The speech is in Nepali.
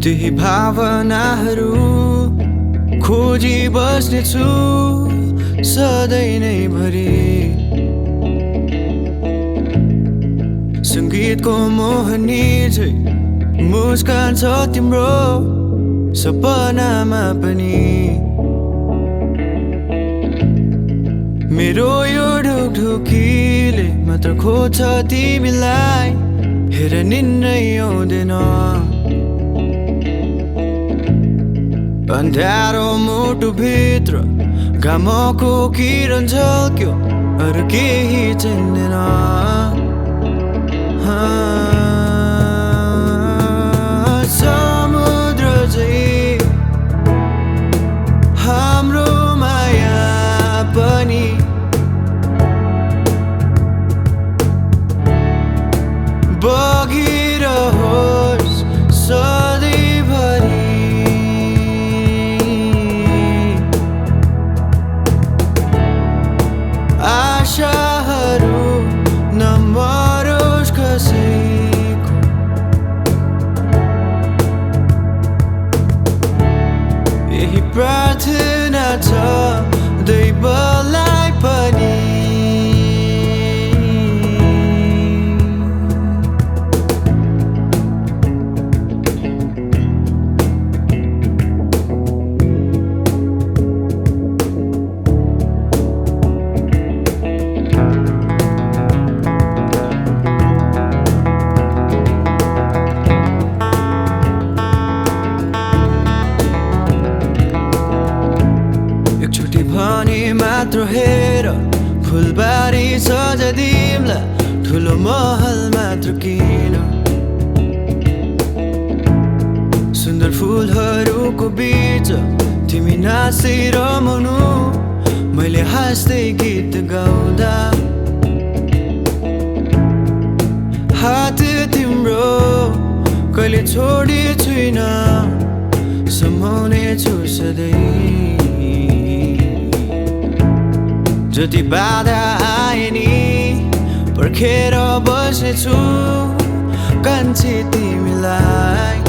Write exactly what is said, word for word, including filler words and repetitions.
त्यही भावनाहरू खोजी बस्नेछु सधैँ नै भरि। संगीतको मोहनी झै मुस्कान छ तिम्रो सपनामा पनि। मेरो यो ढुकढुकीले मात्र खोज्छ तिमीलाई, हेर निन्नै आउँदैन। अन्ध्यारो मुटुभित्र घामको किरण झल्क्यो, अरू केही चिन्दैन। समुद्र झै हाम्रो माया पनि बगिरहोस् सधैँभरि। आशाहरू नमरोस् कसैको, यही प्रार्थना छ दैवलाई पनि। भने मात्र हेर फुलबारी सजादिउँला, ठुलो महल मात्र किन। सुन्दर फुलहरूको बीच तिमी नाच्दै रमाउनु, मैले हाँस्दै गीत गाउँदा। हात तिम्रो कहिले छोडी छुइन, सम्हाउने छु सधैँ। जति बाधा आए नि पर्खेर बस्नेछु कान्छी तिमीलाई।